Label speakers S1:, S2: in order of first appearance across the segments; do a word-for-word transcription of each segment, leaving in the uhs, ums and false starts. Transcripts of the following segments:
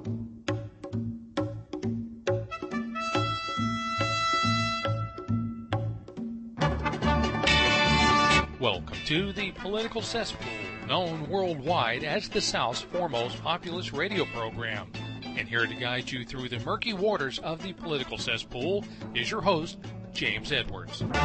S1: Welcome to the Political Cesspool, known worldwide as the South's foremost populist radio program. And here to guide you through the murky waters of the Political Cesspool is your host, James Edwards.
S2: And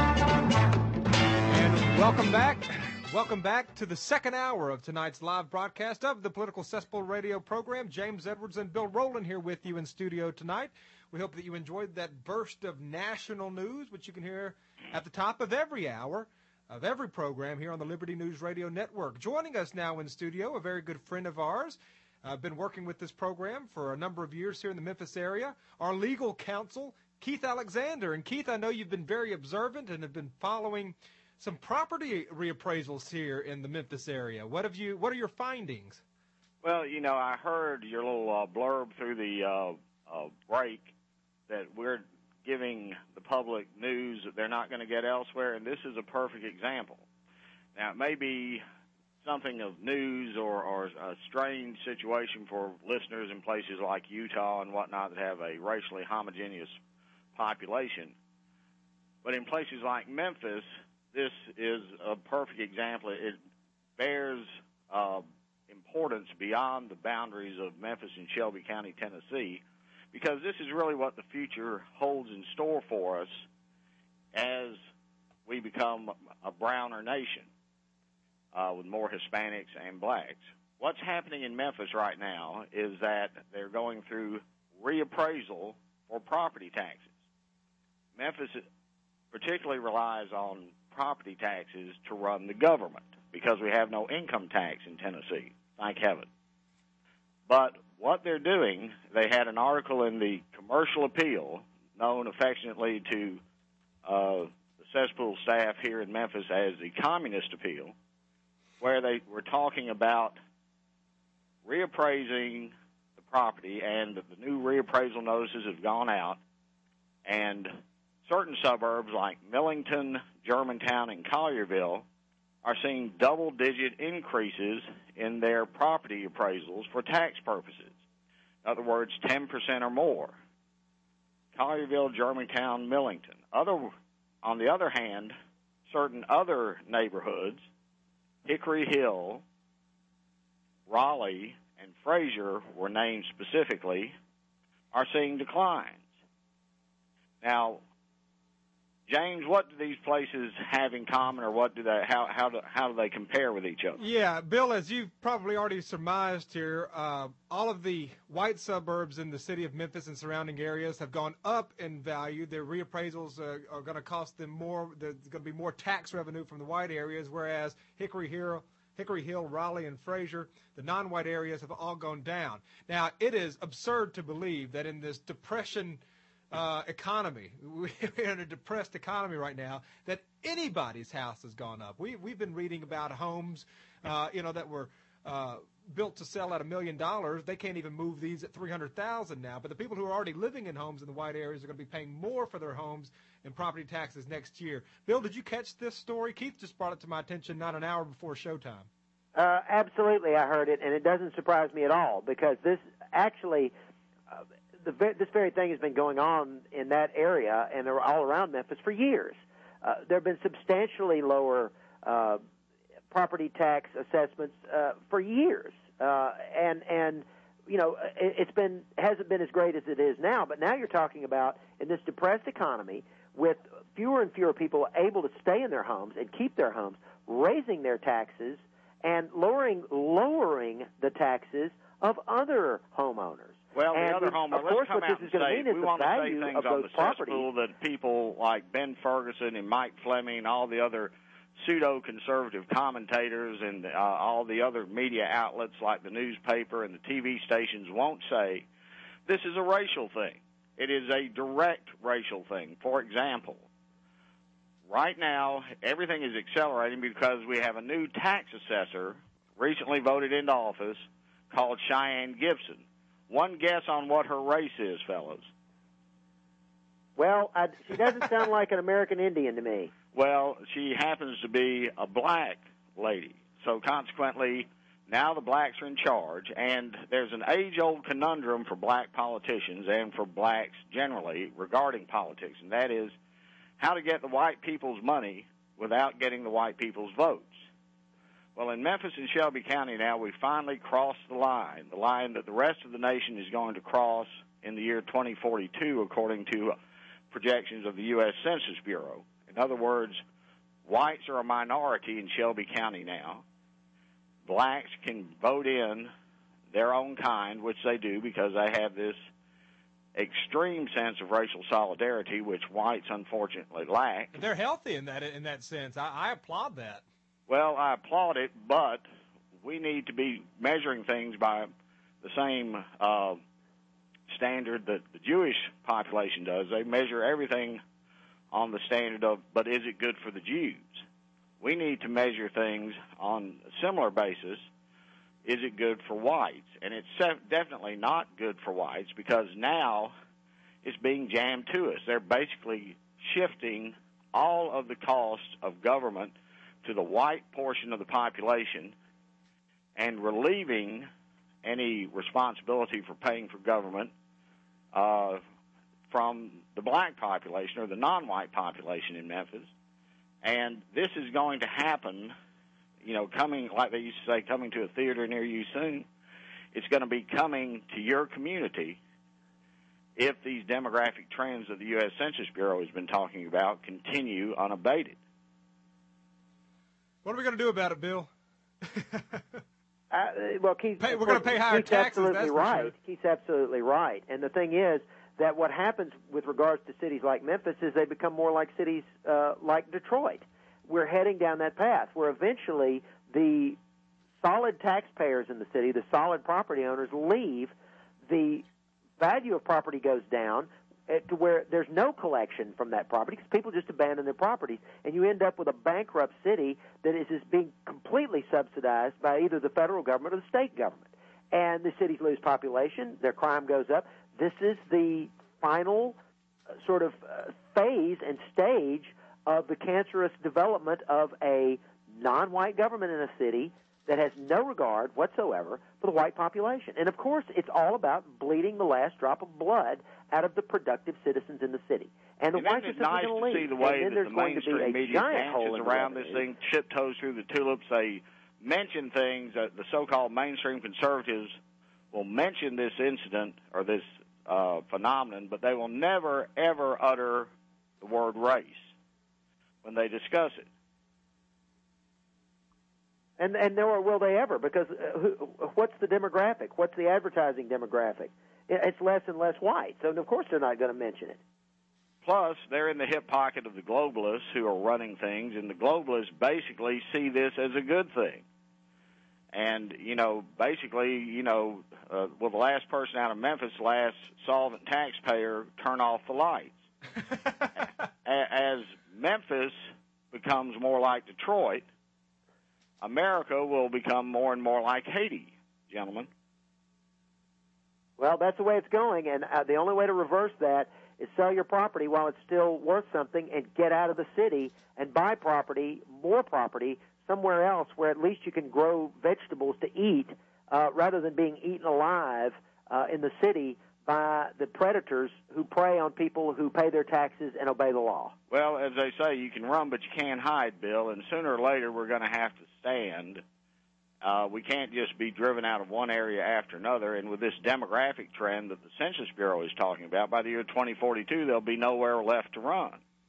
S2: welcome back. Welcome back to the second hour of tonight's live broadcast of the Political Cesspool radio program. James Edwards and Bill Rowland here with you in studio tonight. We hope that you enjoyed that burst of national news, which you can hear at the top of every hour of every program here on the Liberty News Radio Network. Joining us now in studio, a very good friend of ours. I've uh, been working with this program for a number of years here in the Memphis area. Our legal counsel, Keith Alexander. And Keith, I know you've been very observant and have been following some property reappraisals here in the Memphis area. What have you? What are your findings?
S3: Well, you know, I heard your little uh, blurb through the uh, uh, break that we're giving the public news that they're not going to get elsewhere, and this is a perfect example. Now, it may be something of news or, or a strange situation for listeners in places like Utah and whatnot that have a racially homogeneous population, but in places like Memphis, this is a perfect example. It bears uh, importance beyond the boundaries of Memphis and Shelby County, Tennessee, because this is really what the future holds in store for us as we become a browner nation uh, with more Hispanics and blacks. What's happening in Memphis right now is that they're going through reappraisal for property taxes. Memphis particularly relies on property taxes to run the government because we have no income tax in Tennessee, thank heaven. But what they're doing, they had an article in the Commercial Appeal, known affectionately to uh, the cesspool staff here in Memphis as the Communist Appeal, where they were talking about reappraising the property, and the new reappraisal notices have gone out, and certain suburbs like Millington, Germantown, and Collierville are seeing double-digit increases in their property appraisals for tax purposes. In other words, ten percent or more. Collierville, Germantown, Millington. Other, on the other hand, certain other neighborhoods, Hickory Hill, Raleigh, and Fraser were named specifically, are seeing declines. Now, James, what do these places have in common, or what do they? How how do how do they compare with each other?
S2: Yeah, Bill, as you've probably already surmised here, uh, all of the white suburbs in the city of Memphis and surrounding areas have gone up in value. Their reappraisals uh, are going to cost them more. There's going to be more tax revenue from the white areas, whereas Hickory Hill, Hickory Hill, Raleigh, and Fraser, the non-white areas, have all gone down. Now, it is absurd to believe that in this depression Uh, economy, we're in a depressed economy right now, that anybody's house has gone up. We, we've been reading about homes, uh, you know, that were uh, built to sell at a million dollars. They can't even move these at three hundred thousand dollars now. But the people who are already living in homes in the white areas are going to be paying more for their homes and property taxes next year. Bill, did you catch this story? Keith just brought it to my attention not an hour before showtime.
S4: Uh, absolutely, I heard it, and it doesn't surprise me at all, because this actually uh, – The, this very thing has been going on in that area and they're all around Memphis for years. Uh, there have been substantially lower uh, property tax assessments uh, for years, uh, and and you know it, it's been hasn't been as great as it is now. But now you're talking about in this depressed economy with fewer and fewer people able to stay in their homes and keep their homes, raising their taxes and lowering lowering the taxes of other homeowners.
S3: Well, the
S4: and
S3: other homeowner, let's come out and say, we want to say things on the cesspool that people like Ben Ferguson and Mike Fleming and all the other pseudo-conservative commentators and uh, all the other media outlets like the newspaper and the T V stations won't say. This is a racial thing. It is a direct racial thing. For example, right now, everything is accelerating because we have a new tax assessor recently voted into office called Cheyenne Gibson. One guess on what her race is, fellows.
S4: Well, I, she doesn't sound like an American Indian to me.
S3: Well, she happens to be a black lady. So consequently, now the blacks are in charge, and there's an age-old conundrum for black politicians and for blacks generally regarding politics, and that is how to get the white people's money without getting the white people's votes. Well, in Memphis and Shelby County now, we finally crossed the line, the line that the rest of the nation is going to cross in the year twenty forty-two, according to projections of the U S Census Bureau. In other words, whites are a minority in Shelby County now. Blacks can vote in their own kind, which they do because they have this extreme sense of racial solidarity, which whites unfortunately lack.
S2: They're healthy in that in that sense. I, I applaud that.
S3: Well, I applaud it, but we need to be measuring things by the same uh, standard that the Jewish population does. They measure everything on the standard of, but is it good for the Jews? We need to measure things on a similar basis. Is it good for whites? And it's definitely not good for whites because now it's being jammed to us. They're basically shifting all of the costs of government to the white portion of the population and relieving any responsibility for paying for government uh, from the black population or the non-white population in Memphis. And this is going to happen, you know, coming, like they used to say, coming to a theater near you soon. It's going to be coming to your community if these demographic trends that the U S Census Bureau has been talking about continue unabated.
S2: What are we going to do about it, Bill?
S4: uh, well, Keith,
S2: pay, we're going to pay higher
S4: Keith's
S2: taxes.
S4: Absolutely
S2: that's
S4: right.
S2: For sure.
S4: Keith's absolutely right. And the thing is that what happens with regards to cities like Memphis is they become more like cities uh, like Detroit. We're heading down that path where eventually the solid taxpayers in the city, the solid property owners, leave. The value of property goes down to where there's no collection from that property because people just abandon their properties, and you end up with a bankrupt city that is just being completely subsidized by either the federal government or the state government. And the cities lose population, their crime goes up. This is the final uh, sort of uh, phase and stage of the cancerous development of a non-white government in a city that has no regard whatsoever for the white population. And, of course, it's all about bleeding the last drop of blood out of the productive citizens in the city. And the
S3: and
S4: whites are simply
S3: nice
S4: going to leave.
S3: See the way
S4: and then
S3: that
S4: there's
S3: the
S4: going to be
S3: mainstream
S4: a
S3: media
S4: giant hole
S3: dances
S4: in
S3: around
S4: the
S3: this thing, tiptoes through the tulips. They mention things that the so-called mainstream conservatives will mention this incident or this uh, phenomenon, but they will never, ever utter the word race when they discuss it.
S4: And and nor will they ever, because uh, who, what's the demographic? What's the advertising demographic? It's less and less white, so of course they're not going to mention it.
S3: Plus, they're in the hip pocket of the globalists who are running things, and the globalists basically see this as a good thing. And, you know, basically, you know, uh, will the last person out of Memphis, last solvent taxpayer, turn off the lights? As Memphis becomes more like Detroit, America will become more and more like Haiti, gentlemen.
S4: Well, that's the way it's going, and uh, the only way to reverse that is sell your property while it's still worth something and get out of the city and buy property, more property, somewhere else where at least you can grow vegetables to eat uh, rather than being eaten alive uh, in the city by the predators who prey on people who pay their taxes and obey the law.
S3: Well, as they say, you can run, but you can't hide, Bill, and sooner or later we're going to have to stand. Uh, we can't just be driven out of one area after another, and with this demographic trend that the Census Bureau is talking about, by the year twenty forty-two, there'll be nowhere left to run.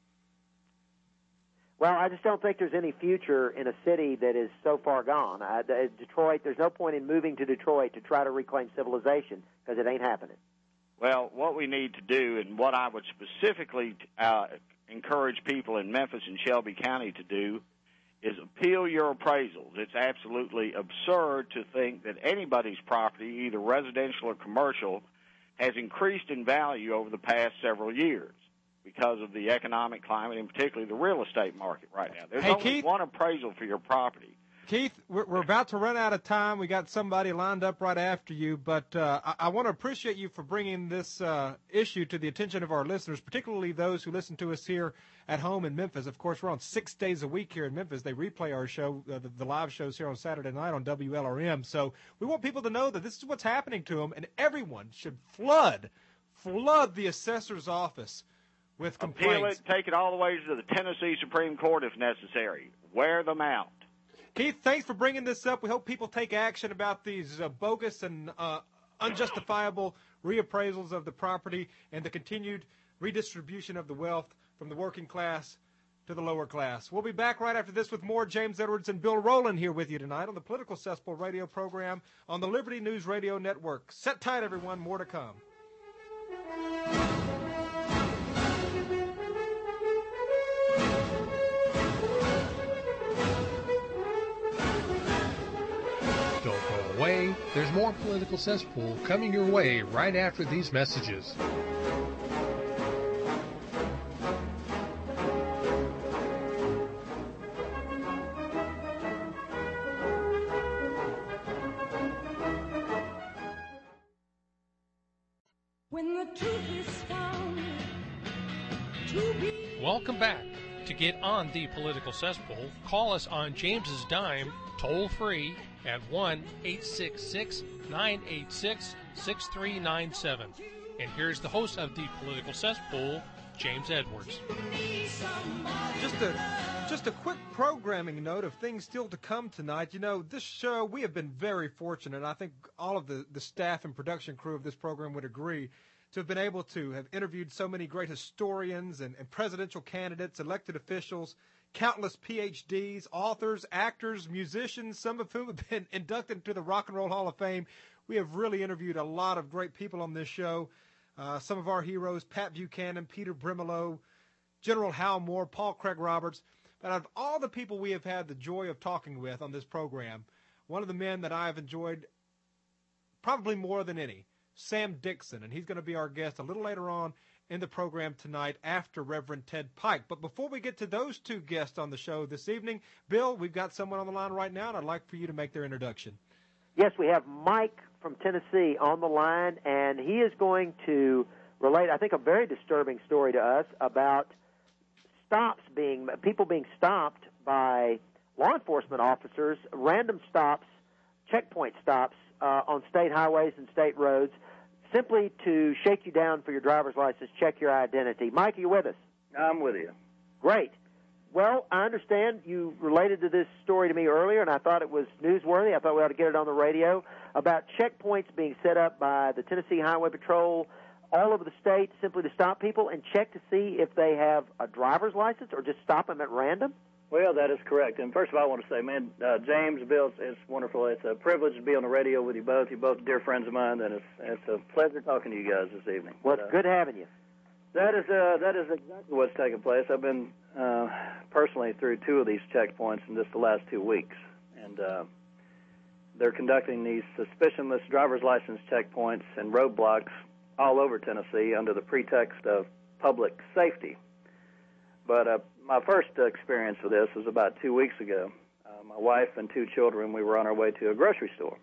S4: Well, I just don't think there's any future in a city that is so far gone. I, Detroit, there's no point in moving to Detroit to try to reclaim civilization because it ain't happening.
S3: Well, what we need to do, and what I would specifically uh, encourage people in Memphis and Shelby County to do, is appeal your appraisals. It's absolutely absurd to think that anybody's property, either residential or commercial, has increased in value over the past several years because of the economic climate, and particularly the real estate market right now. There's
S2: hey,
S3: only
S2: Keith?
S3: one appraisal for your property.
S2: Keith, we're, we're about to run out of time. We got somebody lined up right after you, but uh, I, I want to appreciate you for bringing this uh, issue to the attention of our listeners, particularly those who listen to us here at home in Memphis. Of course, we're on six days a week here in Memphis. They replay our show, uh, the, the live shows here on Saturday night on W L R M. So we want people to know that this is what's happening to them, and everyone should flood, flood the assessor's office with complaints.
S3: Appeal it, take it all the way to the Tennessee Supreme Court if necessary. Wear them out.
S2: Keith, thanks for bringing this up. We hope people take action about these uh, bogus and uh, unjustifiable reappraisals of the property and the continued redistribution of the wealth from the working class to the lower class. We'll be back right after this with more. James Edwards and Bill Rowland here with you tonight on the Political Cesspool radio program on the Liberty News Radio Network. Set tight, everyone. More to come.
S1: Away. There's more Political Cesspool coming your way right after these messages.
S5: When the truth is found to be.
S1: Welcome back. To get on the Political Cesspool, call us on James's dime, toll free, at one eight six six, nine eight six, six three nine seven. And here's the host of the Political Cesspool, James Edwards.
S2: Just a just a quick programming note of things still to come tonight. You know, this show, we have been very fortunate. I think all of the, the staff and production crew of this program would agree to have been able to have interviewed so many great historians and, and presidential candidates, elected officials, countless P H Ds, authors, actors, musicians, some of whom have been inducted into the Rock and Roll Hall of Fame. We have really interviewed a lot of great people on this show. Uh, some of our heroes, Pat Buchanan, Peter Brimelow, General Hal Moore, Paul Craig Roberts. But out of all the people we have had the joy of talking with on this program, one of the men that I have enjoyed probably more than any, Sam Dixon, and he's going to be our guest a little later on in the program tonight after Reverend Ted Pike. But before we get to those two guests on the show this evening, Bill, we've got someone on the line right now, and I'd like for you to make their introduction.
S4: Yes, we have Mike from Tennessee on the line, and he is going to relate, I think, a very disturbing story to us about stops being, people being stopped by law enforcement officers, random stops, checkpoint stops uh, on state highways and state roads, simply to shake you down for your driver's license, check your identity. Mike, are you with us?
S6: I'm with you.
S4: Great. Well, I understand you related to this story to me earlier, and I thought it was newsworthy. I thought we ought to get it on the radio about checkpoints being set up by the Tennessee Highway Patrol all over the state simply to stop people and check to see if they have a driver's license or just stop them at random?
S6: Well, that is correct. And first of all, I want to say, man, uh, James, Bill, it's wonderful. It's a privilege to be on the radio with you both. You're both dear friends of mine, and it's, it's a pleasure talking to you guys this evening.
S4: Well, it's
S6: but, uh,
S4: good having you.
S6: That is uh, that is exactly what's taking place. I've been uh, personally through two of these checkpoints in just the last two weeks, and uh, they're conducting these suspicionless driver's license checkpoints and roadblocks all over Tennessee under the pretext of public safety. But uh, my first experience with this was about two weeks ago. Uh, my wife and two children, we were on our way to a grocery store,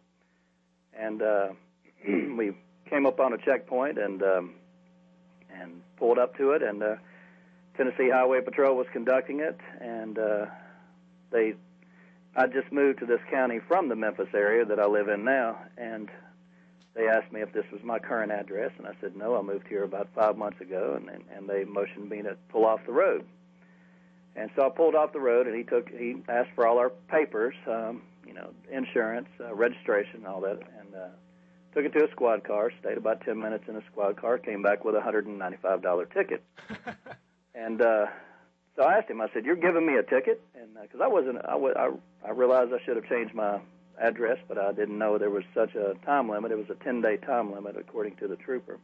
S6: and uh, we came up on a checkpoint and um, and pulled up to it, and uh, Tennessee Highway Patrol was conducting it, and uh, they, I just moved to this county from the Memphis area that I live in now, and they asked me if this was my current address, and I said no, I moved here about five months ago, and, and, and they motioned me to pull off the road. And so I pulled off the road, and he took he asked for all our papers, um, you know, insurance, uh, registration, all that, and uh, took it to a squad car, stayed about ten minutes in a squad car, came back with a one hundred ninety-five dollars ticket. and uh, so I asked him, I said, you're giving me a ticket? And because uh, I wasn't, I, w- I, I realized I should have changed my address, but I didn't know there was such a time limit. It was a ten-day time limit, according to the trooper.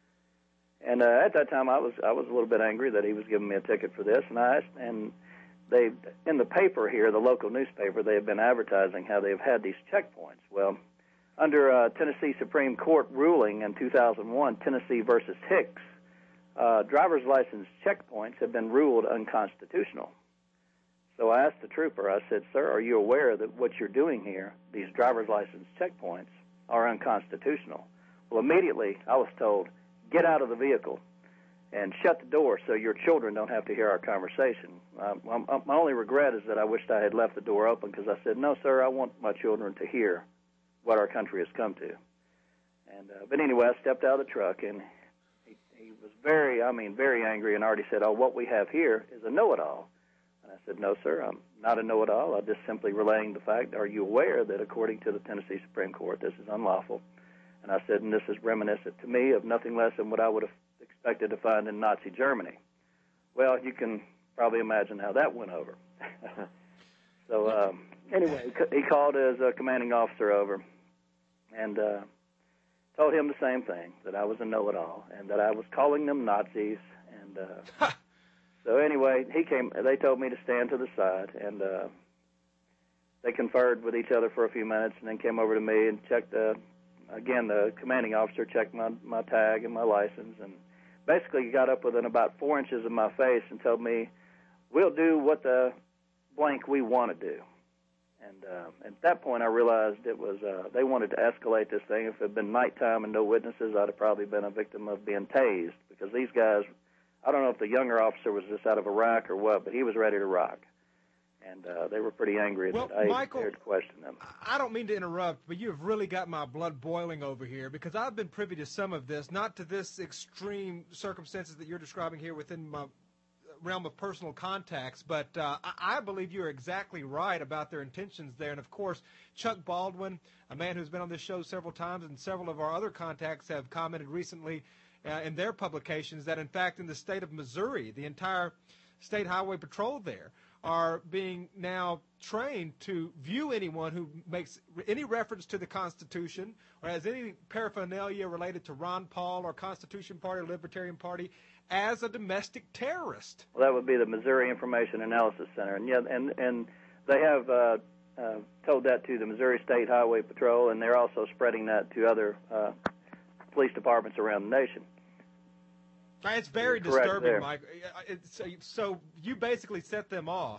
S6: And uh, at that time, I was I was a little bit angry that he was giving me a ticket for this. And I asked, and they in the paper here, the local newspaper, they have been advertising how they've had these checkpoints. Well, under uh, Tennessee Supreme Court ruling in two thousand one, Tennessee versus Hicks, uh, driver's license checkpoints have been ruled unconstitutional. So I asked the trooper, I said, sir, are you aware that what you're doing here, these driver's license checkpoints, are unconstitutional? Well, immediately I was told, get out of the vehicle and shut the door so your children don't have to hear our conversation. Um, um, my only regret is that I wished I had left the door open because I said, no, sir, I want my children to hear what our country has come to. And uh, But anyway, I stepped out of the truck, and he, he was very, I mean, very angry and already said, oh, what we have here is a know-it-all. And I said, no, sir, I'm not a know-it-all. I'm just simply relaying the fact, are you aware that according to the Tennessee Supreme Court, this is unlawful? And I said, and this is reminiscent to me of nothing less than what I would have expected to find in Nazi Germany. Well, you can probably imagine how that went over. so um, anyway, he called his uh, commanding officer over and uh, told him the same thing, that I was a know-it-all and that I was calling them Nazis. And uh, so anyway, he came. They told me to stand to the side, and uh, they conferred with each other for a few minutes, and then came over to me and checked the. Again, the commanding officer checked my, my tag and my license, and basically he got up within about four inches of my face and told me, we'll do what the blank we want to do. And uh, at that point I realized it was uh, they wanted to escalate this thing. If it had been nighttime and no witnesses, I'd have probably been a victim of being tased, because these guys, I don't know if the younger officer was just out of Iraq or what, but he was ready to rock. And uh, they were pretty angry
S2: well,
S6: that I
S2: Michael,
S6: dared to question them.
S2: I don't mean to interrupt, but you've really got my blood boiling over here, because I've been privy to some of this, not to this extreme circumstances that you're describing here within my realm of personal contacts, but uh, I, I believe you're exactly right about their intentions there. And, of course, Chuck Baldwin, a man who's been on this show several times, and several of our other contacts have commented recently uh, in their publications that, in fact, in the state of Missouri, the entire State Highway Patrol there are being now trained to view anyone who makes any reference to the Constitution or has any paraphernalia related to Ron Paul or Constitution Party or Libertarian Party as a domestic terrorist.
S6: Well, that would be the Missouri Information Analysis Center, and yeah, and and they have uh, uh, told that to the Missouri State Highway Patrol, and they're also spreading that to other uh, police departments around the nation.
S2: It's very
S6: You're
S2: disturbing, Mike. It's, so you basically set them off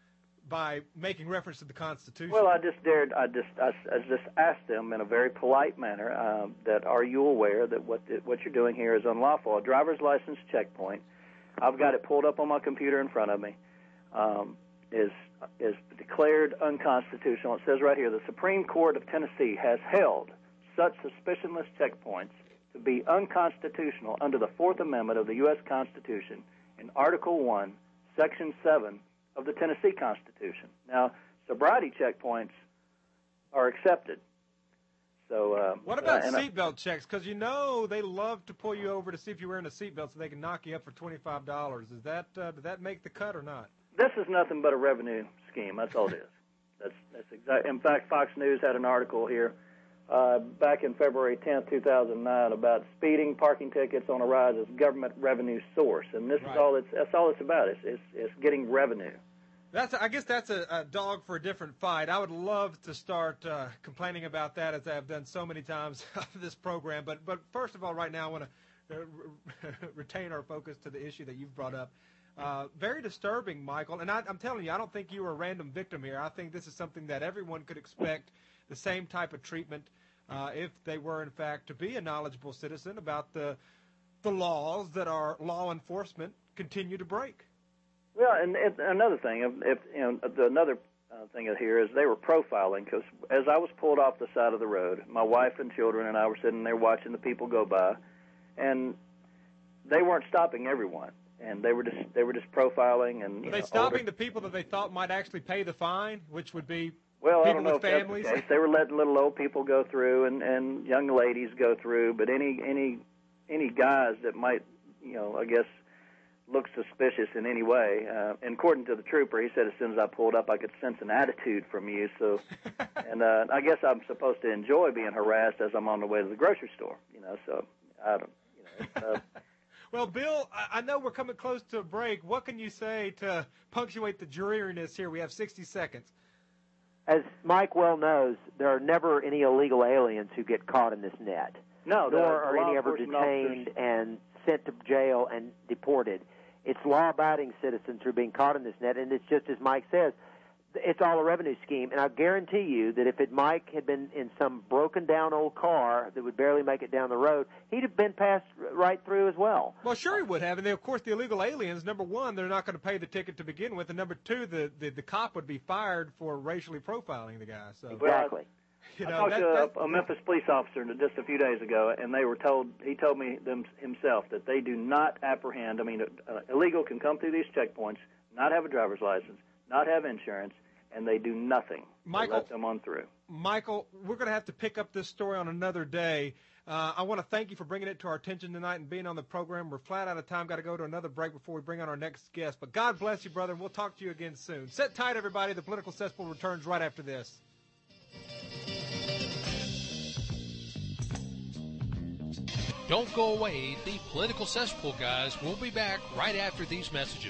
S2: by making reference to the Constitution.
S6: Well, I just dared. I just I, I just asked them in a very polite manner um, that, are you aware that what the, what you're doing here is unlawful? A driver's license checkpoint. I've got it pulled up on my computer in front of me. Um, is is declared unconstitutional. It says right here, the Supreme Court of Tennessee has held such suspicionless checkpoints to be unconstitutional under the Fourth Amendment of the U S Constitution in Article one, Section seven of the Tennessee Constitution. Now, sobriety checkpoints are accepted. So, uh,
S2: what about
S6: uh,
S2: seatbelt checks? Because you know they love to pull you over to see if you're wearing a seatbelt so they can knock you up for twenty-five dollars. Is that uh, did that make the cut or not?
S6: This is nothing but a revenue scheme. That's all it is. That's that's exact. In fact, Fox News had an article here Uh, back in February tenth, two thousand nine, about speeding, parking tickets on a rise as government revenue source, and this
S2: right.
S6: is all it's that's all it's about. It's it's, it's getting revenue.
S2: That's I guess that's a, a dog for a different fight. I would love to start uh, complaining about that, as I have done so many times on this program. But but first of all, right now I want to uh, re- retain our focus to the issue that you've brought up. Uh, very disturbing, Michael. And I, I'm telling you, I don't think you were a random victim here. I think this is something that everyone could expect. The same type of treatment uh, if they were, in fact, to be a knowledgeable citizen about the the laws that our law enforcement continue to break.
S6: Well, and, and another thing, if, if you know, the, another uh, thing here is they were profiling, because as I was pulled off the side of the road, my wife and children and I were sitting there watching the people go by, and they weren't stopping everyone, and they were just they were just profiling. And
S2: were they
S6: know,
S2: stopping
S6: older,
S2: the people that they thought might actually pay the fine, which would be
S6: Well,
S2: people
S6: I don't know
S2: with
S6: if
S2: families?
S6: that's the case. They were letting little old people go through and, and young ladies go through, but any any any guys that might, you know, I guess, look suspicious in any way. Uh, and according to the trooper, he said as soon as I pulled up, I could sense an attitude from you. So, and uh, I guess I'm supposed to enjoy being harassed as I'm on the way to the grocery store. You know, so I don't. You know. It's, uh,
S2: Well, Bill, I know we're coming close to a break. What can you say to punctuate the dreariness here? We have sixty seconds.
S4: As Mike well knows, there are never any illegal aliens who get caught in this net.
S6: no, the,
S4: Nor
S6: the
S4: are
S6: law
S4: any ever
S6: enforcement
S4: detained
S6: officers-
S4: and sent to jail and deported. It's law-abiding citizens who are being caught in this net, and it's just as Mike says, it's all a revenue scheme. And I guarantee you that if it, Mike had been in some broken-down old car that would barely make it down the road, he'd have been passed right through as well.
S2: Well, sure he would have. And, they, of course, the illegal aliens, number one, they're not going to pay the ticket to begin with. And, number two, the, the, the cop would be fired for racially profiling the guy. So.
S4: Exactly.
S2: You
S6: I
S2: know,
S6: talked
S2: that,
S6: to
S2: that,
S6: a, a Memphis police officer just a few days ago, and they were told, he told me them, himself that they do not apprehend. I mean, uh, illegal can come through these checkpoints, not have a driver's license, not have insurance, and they do nothing
S2: Michael,
S6: to let them on through.
S2: Michael, we're going to have to pick up this story on another day. Uh, I want to thank you for bringing it to our attention tonight and being on the program. We're flat out of time. Got to go to another break before we bring on our next guest. But God bless you, brother, and we'll talk to you again soon. Sit tight, everybody. The Political Cesspool returns right after this.
S1: Don't go away. The Political Cesspool guys will be back right after these messages.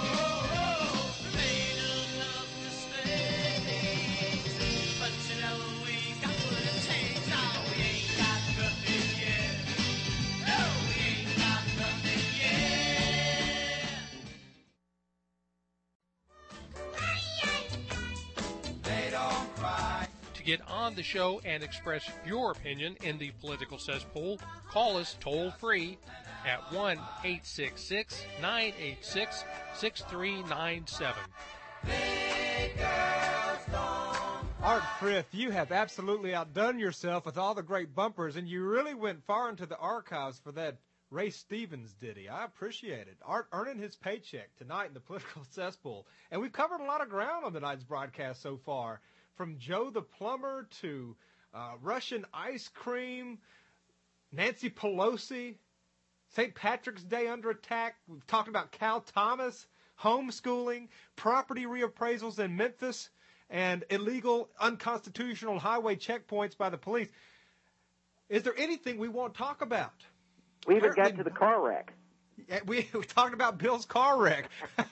S1: Get on the show and express your opinion in the Political Cesspool, call us toll-free at one eight six six, nine eight six, six three nine seven.
S2: Art Frith, you have absolutely outdone yourself with all the great bumpers, and you really went far into the archives for that Ray Stevens ditty. I appreciate it. Art earning his paycheck tonight in the Political Cesspool. And we've covered a lot of ground on tonight's broadcast so far. From Joe the Plumber to uh, Russian ice cream, Nancy Pelosi, Saint Patrick's Day under attack. We've talked about Cal Thomas, homeschooling, property reappraisals in Memphis, and illegal, unconstitutional highway checkpoints by the police. Is there anything we won't talk about?
S4: We even got to the car wreck.
S2: Yeah, we, we talked about Bill's car wreck.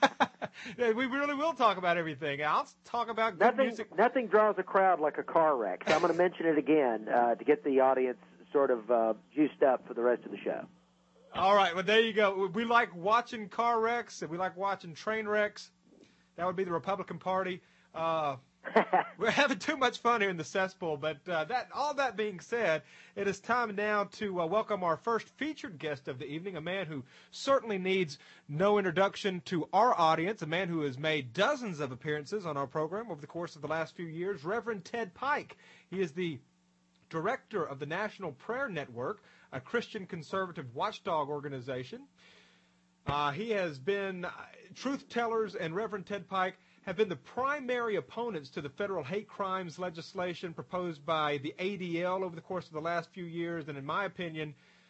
S2: We really will talk about everything. I'll talk about good
S4: nothing,
S2: music.
S4: Nothing draws a crowd like a car wreck. So I'm going to mention it again uh, to get the audience sort of uh, juiced up for the rest of the show.
S2: All right. Well, there you go. We like watching car wrecks, and we like watching train wrecks. That would be the Republican Party. Uh, we're having too much fun here in the cesspool. But uh, that, all that being said, it is time now to uh, welcome our first featured guest of the evening, a man who certainly needs no introduction to our audience, a man who has made dozens of appearances on our program over the course of the last few years, Reverend Ted Pike. He is the director of the National Prayer Network, a Christian conservative watchdog organization. Uh, he has been, uh, Truth Tellers and Reverend Ted Pike have been the primary opponents to the federal hate crimes legislation proposed by the A D L over the course of the last few years. And in my opinion,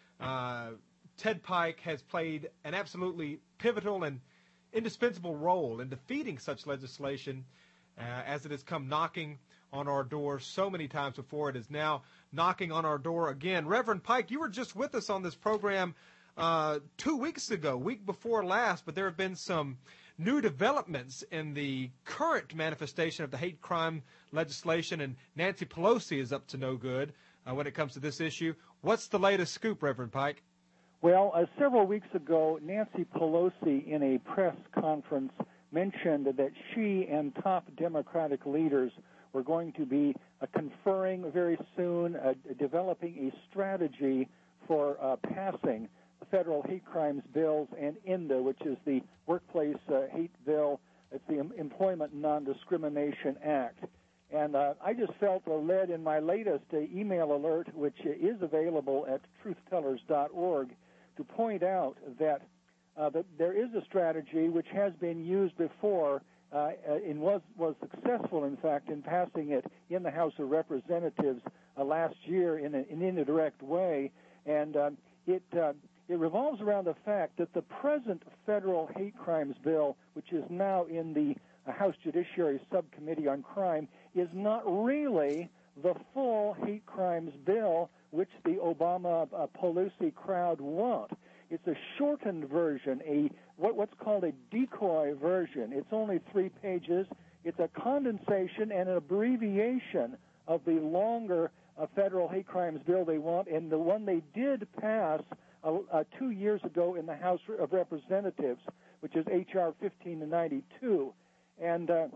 S2: uh, Ted Pike has played an absolutely pivotal and indispensable role in defeating such legislation uh, as it has come knocking on our door so many times before. It is now knocking on our door again. Reverend Pike, you were just with us on this program uh, two weeks ago, week before last, but there have been some new developments in the current manifestation of the hate crime legislation, and Nancy Pelosi is up to no good uh, when it comes to this issue. What's the latest scoop, Reverend Pike?
S7: Well, uh, several weeks ago, Nancy Pelosi in a press conference mentioned that she and top Democratic leaders were going to be uh, conferring very soon, uh, developing a strategy for uh, passing federal hate crimes bills and I N D A, which is the Workplace uh, Hate Bill. It's the em- Employment Non-Discrimination Act. And uh, I just felt uh, led in my latest uh, email alert, which uh, is available at truth tellers dot org, to point out that, uh, that there is a strategy which has been used before uh, and was, was successful, in fact, in passing it in the House of Representatives uh, last year in an in indirect way. And uh, it... Uh, It revolves around the fact that the present federal hate crimes bill, which is now in the House Judiciary Subcommittee on Crime, is not really the full hate crimes bill which the Obama-Pelosi crowd want. It's a shortened version, a what, what's called a decoy version. It's only three pages. It's a condensation and an abbreviation of the longer uh, federal hate crimes bill they want, and the one they did pass Uh, uh, two years ago in the House of Representatives, which is H R fifteen ninety-two. And uh,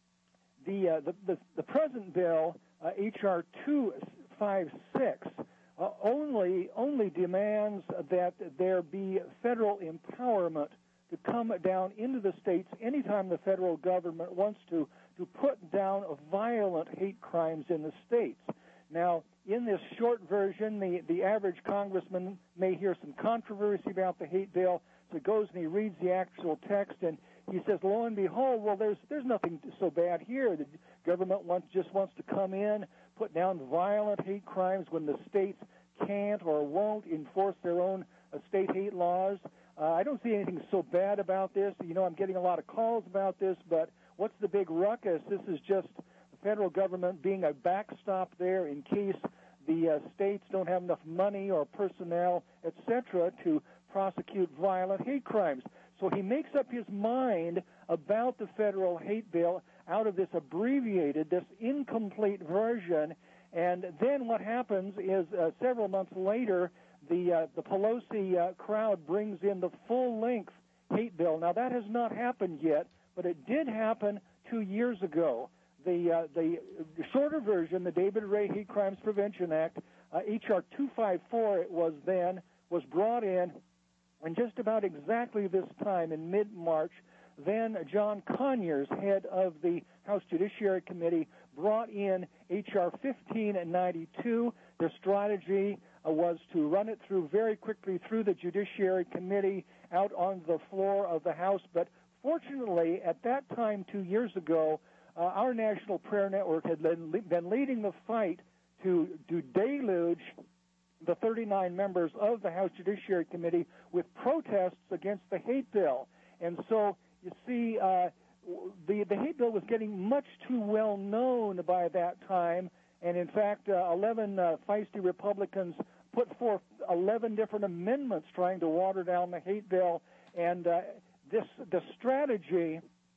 S7: the, uh, the, the the present bill, uh, H R two fifty-six, uh, only only demands that there be federal empowerment to come down into the states anytime the federal government wants to to put down violent hate crimes in the states. Now, in this short version, the, the average congressman may hear some controversy about the hate bill, so he goes and he reads the actual text, and he says, lo and behold, well, there's there's nothing so bad here. The government wants, just wants to come in, put down violent hate crimes when the states can't or won't enforce their own uh, state hate laws. Uh, I don't see anything so bad about this. You know, I'm getting a lot of calls about this, but what's the big ruckus? This is just the federal government being a backstop there in case the uh, states don't have enough money or personnel, et cetera, to prosecute violent hate crimes. So he makes up his mind about the federal hate bill out of this abbreviated, this incomplete version, and then what happens is uh, several months later, the uh, the Pelosi uh, crowd brings in the full-length hate bill. Now, that has not happened yet, but it did happen two years ago. The uh, the shorter version, the David Ray Hate Crimes Prevention Act, uh, H R two fifty-four it was then, was brought in, and just about exactly this time in mid-March, then John Conyers, head of the House Judiciary Committee, brought in H R fifteen ninety-two. Their strategy uh, was to run it through very quickly through the Judiciary Committee out on the floor of the House. But fortunately, at that time, two years ago, uh, our National Prayer Network had been, been leading the fight to, to deluge the thirty-nine members of the House Judiciary Committee with protests against the hate bill. And so, you see, uh, the, the hate bill was getting much too well known by that time, and in fact, uh, eleven uh, feisty Republicans put forth eleven different amendments trying to water down the hate bill, and uh, this the strategy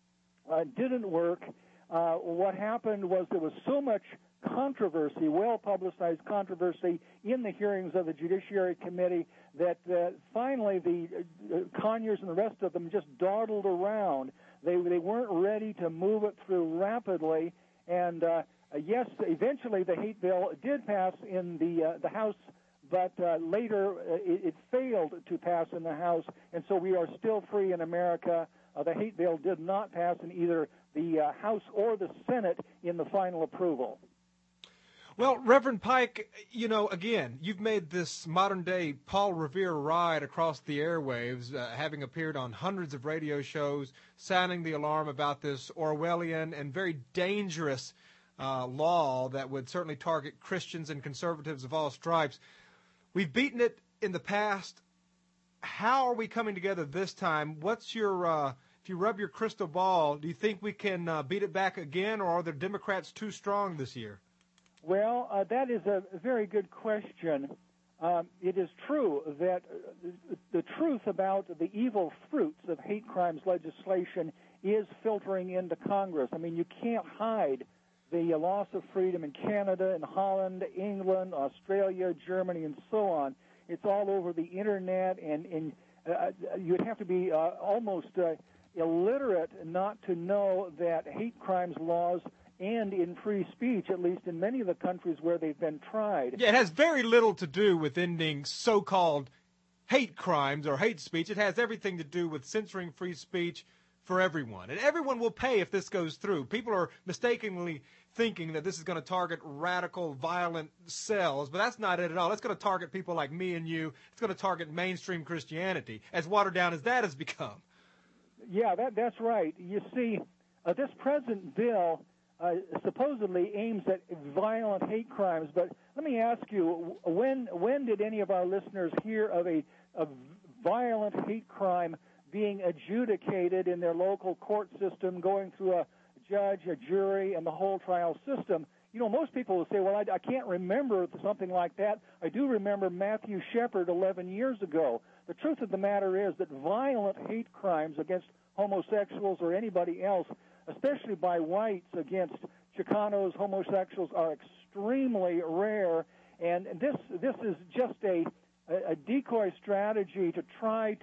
S7: uh, didn't work. Uh, what happened was there was so much controversy, well-publicized controversy in the hearings of the Judiciary Committee that uh, finally the uh, Conyers and the rest of them just dawdled around. They they weren't ready to move it through rapidly, and uh, yes, eventually the hate bill did pass in the uh, the House, but uh, later uh, it, it failed to pass in the House, and so we are still free in America. Uh, the hate bill did not pass in either the uh, House or the Senate in the final approval.
S2: Well, Reverend Pike, you know, again, you've made this modern-day Paul Revere ride across the airwaves, uh, having appeared on hundreds of radio shows, sounding the alarm about this Orwellian and very dangerous uh, law that would certainly target Christians and conservatives of all stripes. We've beaten it in the past. How are we coming together this time? What's your, uh, if you rub your crystal ball, do you think we can uh, beat it back again, or are the Democrats too strong this year?
S7: Well, uh, that is a very good question. Um, it is true that uh, the truth about the evil fruits of hate crimes legislation is filtering into Congress. I mean, you can't hide the uh, loss of freedom in Canada, in Holland, England, Australia, Germany, and so on. It's all over the Internet, and, and uh, you'd have to be uh, almost uh, illiterate not to know that hate crimes laws and in free speech, at least in many of the countries where they've been tried.
S2: Yeah, it has very little to do with ending so-called hate crimes or hate speech. It has everything to do with censoring free speech for everyone. And everyone will pay if this goes through. People are mistakenly thinking that this is going to target radical, violent cells, but that's not it at all. It's going to target people like me and you. It's going to target mainstream Christianity, as watered down as that has become.
S7: Yeah, that, that's right. You see, uh, this present bill Uh, supposedly aims at violent hate crimes, but let me ask you, when when did any of our listeners hear of a, a violent hate crime being adjudicated in their local court system, going through a judge, a jury, and the whole trial system? You know, most people will say, well, I, I can't remember something like that. I do remember Matthew Shepard eleven years ago. The truth of the matter is that violent hate crimes against homosexuals or anybody else, especially by whites against Chicanos, homosexuals, are extremely rare, and this this is just a a decoy strategy to try to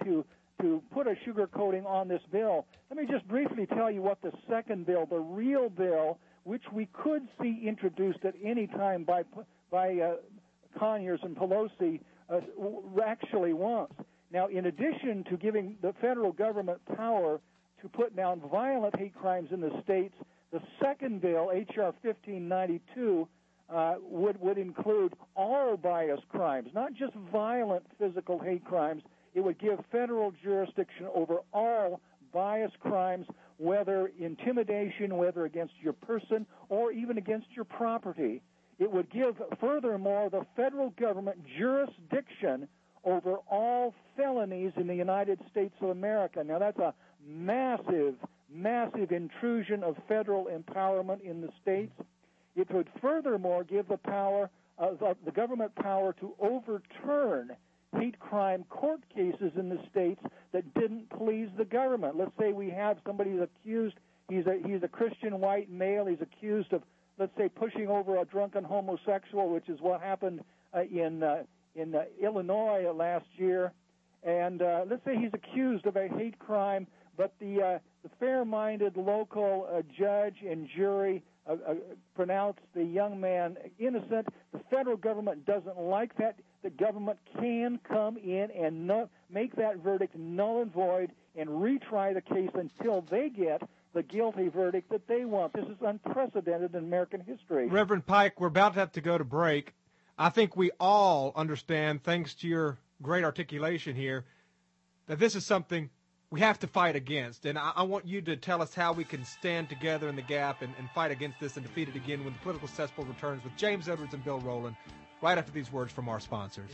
S7: to put a sugar coating on this bill. Let me just briefly tell you what the second bill, the real bill, which we could see introduced at any time by by uh, Conyers and Pelosi, uh, actually wants. Now, in addition to giving the federal government power to put down violent hate crimes in the states, the second bill, H R fifteen ninety-two, uh, would, would include all bias crimes, not just violent physical hate crimes. It would give federal jurisdiction over all bias crimes, whether intimidation, whether against your person, or even against your property. It would give, furthermore, the federal government jurisdiction over all felonies in the United States of America. Now, that's a massive, massive intrusion of federal empowerment in the states. It would furthermore give the power, uh, the, the government power to overturn hate crime court cases in the states that didn't please the government. Let's say we have somebody who's accused, he's a, he's a Christian white male, he's accused of, let's say, pushing over a drunken homosexual, which is what happened uh, in uh, in uh, Illinois last year. And uh, let's say he's accused of a hate crime, but the, uh, the fair-minded local uh, judge and jury uh, uh, pronounced the young man innocent. The federal government doesn't like that. The government can come in and no, make that verdict null and void and retry the case until they get the guilty verdict that they want. This is unprecedented in American history.
S2: Reverend Pike, we're about to have to go to break. I think we all understand, thanks to your great articulation here, that this is something we have to fight against. And I, I want you to tell us how we can stand together in the gap and, and fight against this and defeat it again when the Political Cesspool returns with James Edwards and Bill Rowland, right after these words from our sponsors.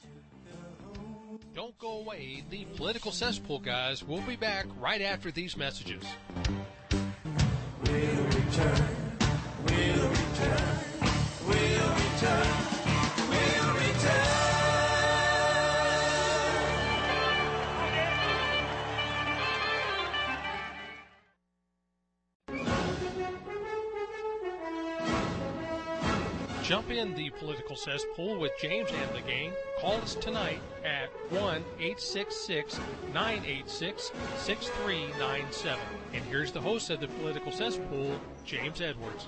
S1: Don't go away. The Political Cesspool guys will be back right after these messages.
S8: We'll return. We'll return. We'll return. We'll return.
S1: Jump in the Political Cesspool with James and the gang. Call us tonight at one eight six six, nine eight six, six three nine seven. And here's the host of the Political Cesspool, James Edwards.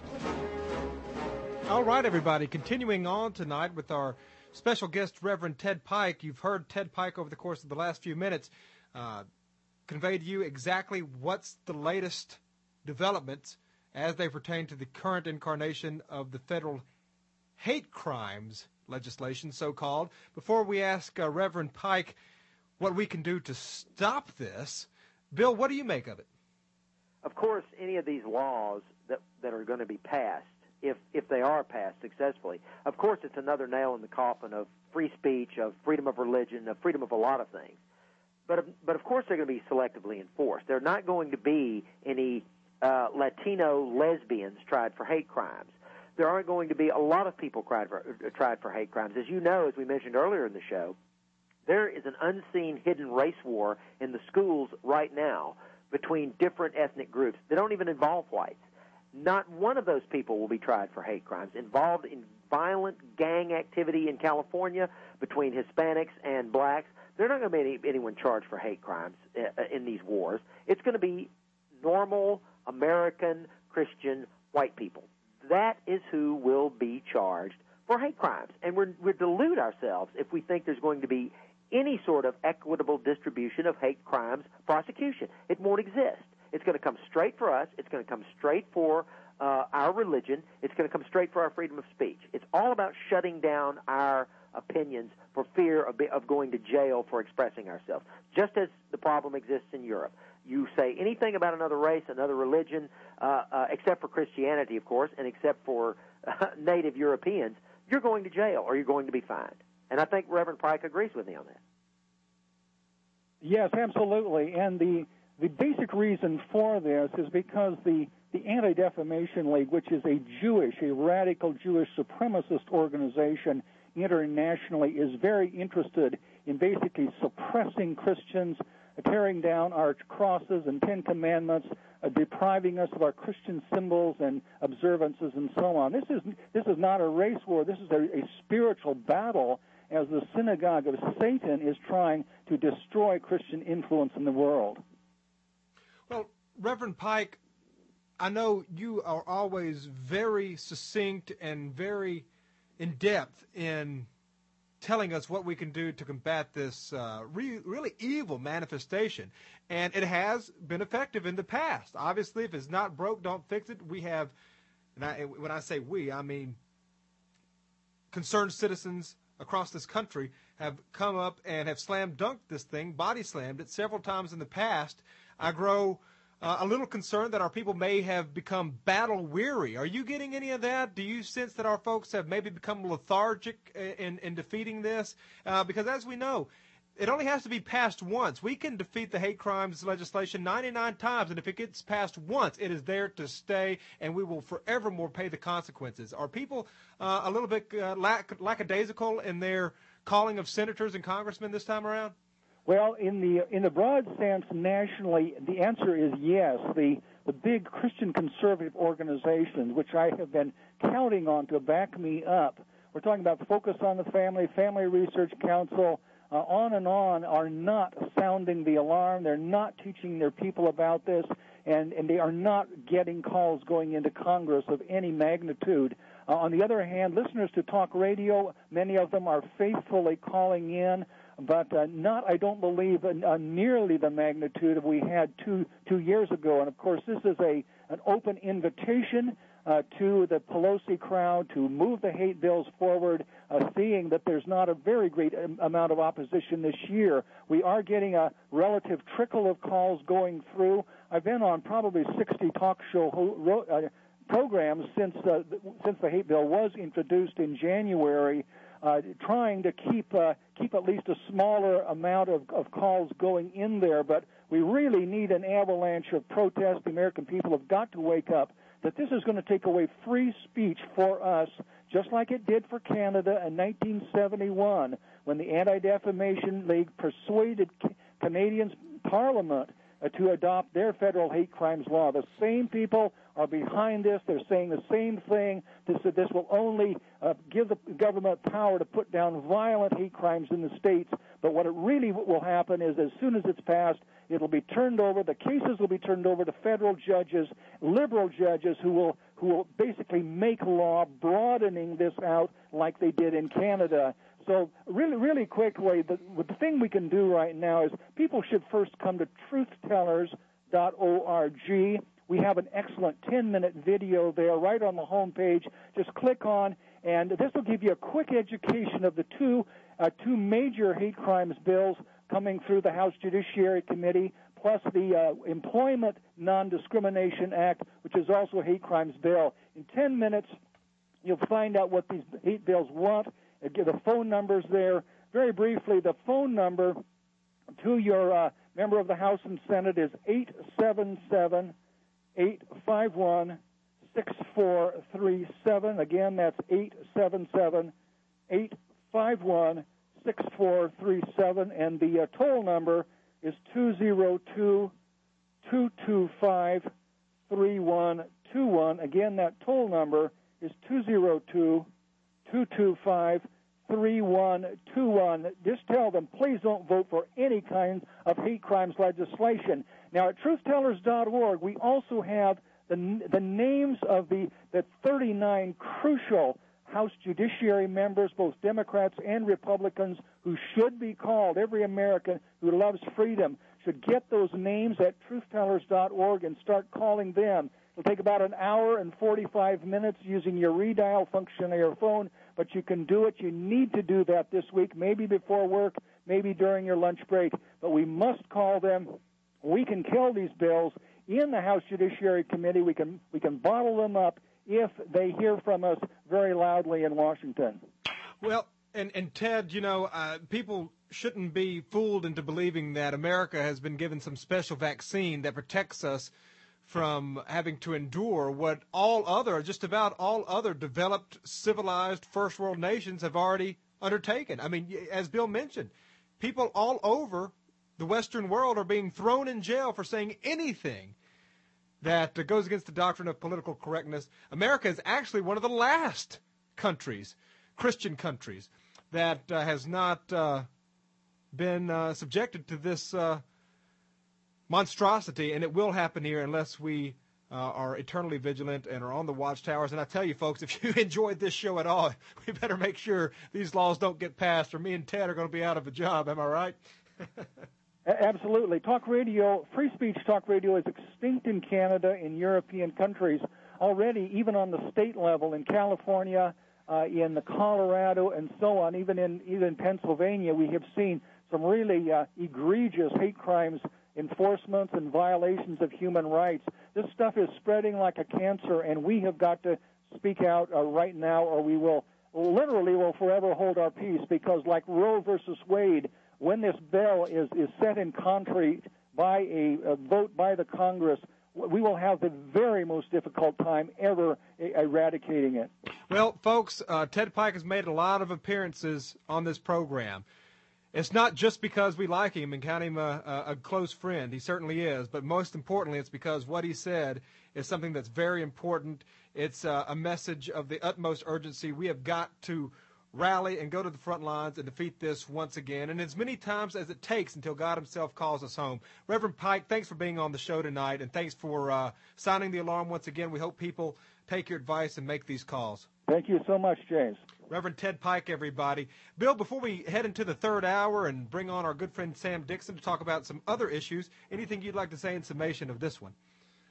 S2: All right, everybody, continuing on tonight with our special guest, Reverend Ted Pike. You've heard Ted Pike over the course of the last few minutes uh, convey to you exactly what's the latest developments as they pertain to the current incarnation of the federal hate crimes legislation, so-called. Before we ask uh, Reverend Pike what we can do to stop this, Bill, what do you make of it?
S4: Of course, any of these laws that, that are going to be passed, if if they are passed successfully, of course it's another nail in the coffin of free speech, of freedom of religion, of freedom of a lot of things. But, but of course they're going to be selectively enforced. There are not going to be any uh, Latino lesbians tried for hate crimes. There aren't going to be a lot of people tried for, tried for hate crimes. As you know, as we mentioned earlier in the show, there is an unseen hidden race war in the schools right now between different ethnic groups that don't even involve whites. Not one of those people will be tried for hate crimes. Involved in violent gang activity in California between Hispanics and blacks, there's not going to be any, anyone charged for hate crimes in these wars. It's going to be normal American Christian white people. That is who will be charged for hate crimes. And we're, we delude ourselves if we think there's going to be any sort of equitable distribution of hate crimes prosecution. It won't exist. It's going to come straight for us. It's going to come straight for uh, our religion. It's going to come straight for our freedom of speech. It's all about shutting down our opinions for fear of, be, of going to jail for expressing ourselves, just as the problem exists in Europe. You say anything about another race, another religion, uh, uh, except for Christianity, of course, and except for uh, native Europeans, you're going to jail or you're going to be fined. And I think Reverend Pike agrees with me on that.
S7: Yes, absolutely. And the the basic reason for this is because the, the Anti-Defamation League, which is a Jewish, a radical Jewish supremacist organization internationally, is very interested in basically suppressing Christians, tearing down our crosses and Ten Commandments, uh, depriving us of our Christian symbols and observances and so on. This is this is not a race war. This is a, a spiritual battle, as the synagogue of Satan is trying to destroy Christian influence in the world.
S2: Well, Reverend Pike, I know you are always very succinct and very in-depth in telling us what we can do to combat this uh, re- really evil manifestation. And it has been effective in the past. Obviously, if it's not broke, don't fix it. We have, and I, when I say we, I mean concerned citizens across this country have come up and have slam dunked this thing, body slammed it several times in the past. I grow uh, a little concerned that our people may have become battle weary. Are you getting any of that? Do you sense that our folks have maybe become lethargic in, in defeating this? Uh, because as we know, it only has to be passed once. We can defeat the hate crimes legislation ninety-nine times, and if it gets passed once, it is there to stay, and we will forevermore pay the consequences. Are people uh, a little bit uh, lack, lackadaisical in their calling of senators and congressmen this time around?
S7: Well, in the in the broad sense, nationally, the answer is yes. The the big Christian conservative organizations, which I have been counting on to back me up, we're talking about Focus on the Family, Family Research Council, uh, on and on, are not sounding the alarm. They're not teaching their people about this, and, and they are not getting calls going into Congress of any magnitude. Uh, on the other hand, listeners to talk radio, many of them are faithfully calling in, but uh, not, I don't believe, uh, uh, nearly the magnitude of we had two two years ago. And, of course, this is a an open invitation uh, to the Pelosi crowd to move the hate bills forward, uh, seeing that there's not a very great um, amount of opposition this year. We are getting a relative trickle of calls going through. I've been on probably sixty talk show ho- uh, programs since uh, since the hate bill was introduced in January, uh, trying to keep uh, keep at least a smaller amount of, of calls going in there. But we really need an avalanche of protest. The American people have got to wake up that this is going to take away free speech for us, just like it did for Canada in nineteen seventy-one, when the Anti-Defamation League persuaded Canadians' Parliament uh, to adopt their federal hate crimes law. The same people are behind this. They're saying the same thing. This, that this will only uh, give the government power to put down violent hate crimes in the states. But what it really will happen is, as soon as it's passed, it'll be turned over. The cases will be turned over to federal judges, liberal judges, who will who will basically make law broadening this out like they did in Canada. So really, really quickly, the, the thing we can do right now is people should first come to truth tellers dot org. We have an excellent ten-minute video there right on the home page. Just click on, and this will give you a quick education of the two uh, two major hate crimes bills coming through the House Judiciary Committee, plus the uh, Employment Non-Discrimination Act, which is also a hate crimes bill. In ten minutes, you'll find out what these hate bills want. Uh, give the phone numbers there. Very briefly, the phone number to your uh, member of the House and Senate is eight seven seven, eight five one, six four three seven. Again, that's eight seven seven, eight five one, six four three seven. And the uh, toll number is two zero two, two two five, three one two one. Again, that toll number is two zero two, two two five, three one two one. Just tell them, please don't vote for any kind of hate crimes legislation. Now, at truth tellers dot org, we also have the, the names of the, the thirty-nine crucial House Judiciary members, both Democrats and Republicans, who should be called. Every American who loves freedom should get those names at truth tellers dot org and start calling them. It'll take about an hour and forty-five minutes using your redial function on your phone, but you can do it. You need to do that this week, maybe before work, maybe during your lunch break, but we must call them. We can kill these bills in the House Judiciary Committee. We can we can bottle them up if they hear from us very loudly in Washington.
S2: Well, and, and Ted, you know, uh, people shouldn't be fooled into believing that America has been given some special vaccine that protects us from having to endure what all other, just about all other developed, civilized, first world nations have already undertaken. I mean, as Bill mentioned, people all over the Western world are being thrown in jail for saying anything that goes against the doctrine of political correctness. America is actually one of the last countries, Christian countries, that uh, has not uh, been uh, subjected to this uh, monstrosity, and it will happen here unless we uh, are eternally vigilant and are on the watchtowers. And I tell you, folks, if you enjoyed this show at all, we better make sure these laws don't get passed, or me and Ted are going to be out of a job. Am I right?
S7: Absolutely. Talk radio, free speech talk radio is extinct in Canada, in European countries. Already, even on the state level, in California, uh, in Colorado, and so on, even in even Pennsylvania, we have seen some really uh, egregious hate crimes, enforcements, and violations of human rights. This stuff is spreading like a cancer, and we have got to speak out uh, right now, or we will literally will forever hold our peace, because like Roe versus Wade, when this bill is, is set in concrete by a, a vote by the Congress, we will have the very most difficult time ever eradicating it.
S2: Well, folks, uh, Ted Pike has made a lot of appearances on this program. It's not just because we like him and count him a, a, a close friend. He certainly is. But most importantly, it's because what he said is something that's very important. It's uh, a message of the utmost urgency. We have got to rally and go to the front lines and defeat this once again, and as many times as it takes until God himself calls us home. Reverend Pike, thanks for being on the show tonight, and thanks for uh, sounding the alarm once again. We hope people take your advice and make these calls.
S7: Thank you so much, James.
S2: Reverend Ted Pike, everybody. Bill, before we head into the third hour and bring on our good friend Sam Dixon to talk about some other issues, anything you'd like to say in summation of this one?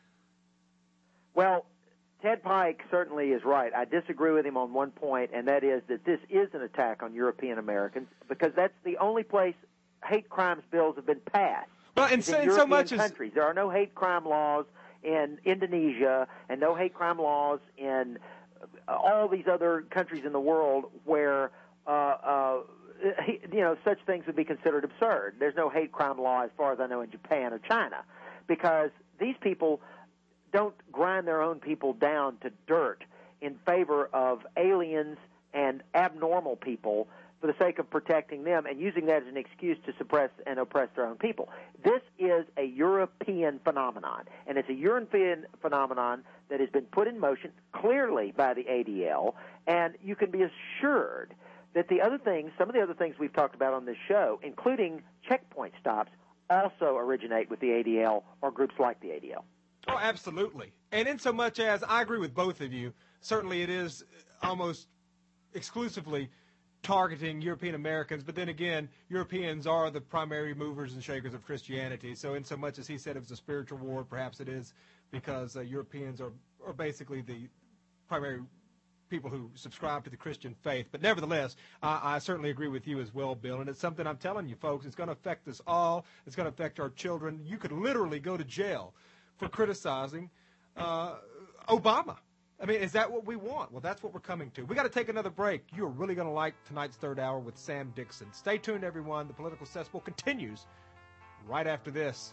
S4: Well, Ted Pike certainly is right. I disagree with him on one point, and that is that this is an attack on European Americans, because that's the only place hate crimes bills have been passed.
S2: Well, and so,
S4: in
S2: so much
S4: countries. There are no hate crime laws in Indonesia and no hate crime laws in all these other countries in the world where, uh, uh, you know, such things would be considered absurd. There's no hate crime law, as far as I know, in Japan or China, because these people don't grind their own people down to dirt in favor of aliens and abnormal people for the sake of protecting them and using that as an excuse to suppress and oppress their own people. This is a European phenomenon, and it's a European phenomenon that has been put in motion clearly by the A D L, and you can be assured that the other things, some of the other things we've talked about on this show, including checkpoint stops, also originate with the A D L or groups like the A D L.
S2: Oh, absolutely. And in so much as I agree with both of you, certainly it is almost exclusively targeting European Americans, but then again, Europeans are the primary movers and shakers of Christianity. So in so much as he said it was a spiritual war, perhaps it is because uh, Europeans are, are basically the primary people who subscribe to the Christian faith. But nevertheless, I, I certainly agree with you as well, Bill, and it's something I'm telling you, folks, it's going to affect us all. It's going to affect our children. You could literally go to jail for criticizing uh, Obama. I mean, is that what we want? Well, that's what we're coming to. We got to take another break. You're really going to like tonight's third hour with Sam Dixon. Stay tuned, everyone. The Political Cesspool continues right after this.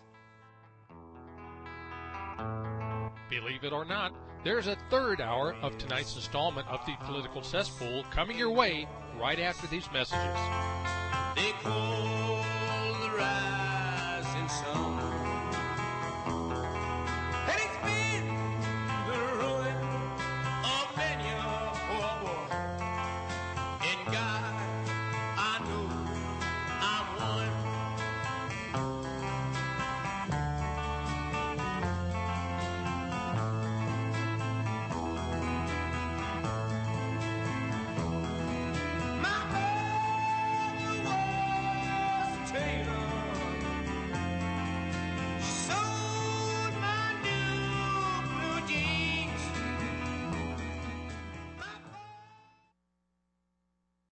S1: Believe it or not, there's a third hour of tonight's installment of the Political Cesspool coming your way right after these messages.
S8: They call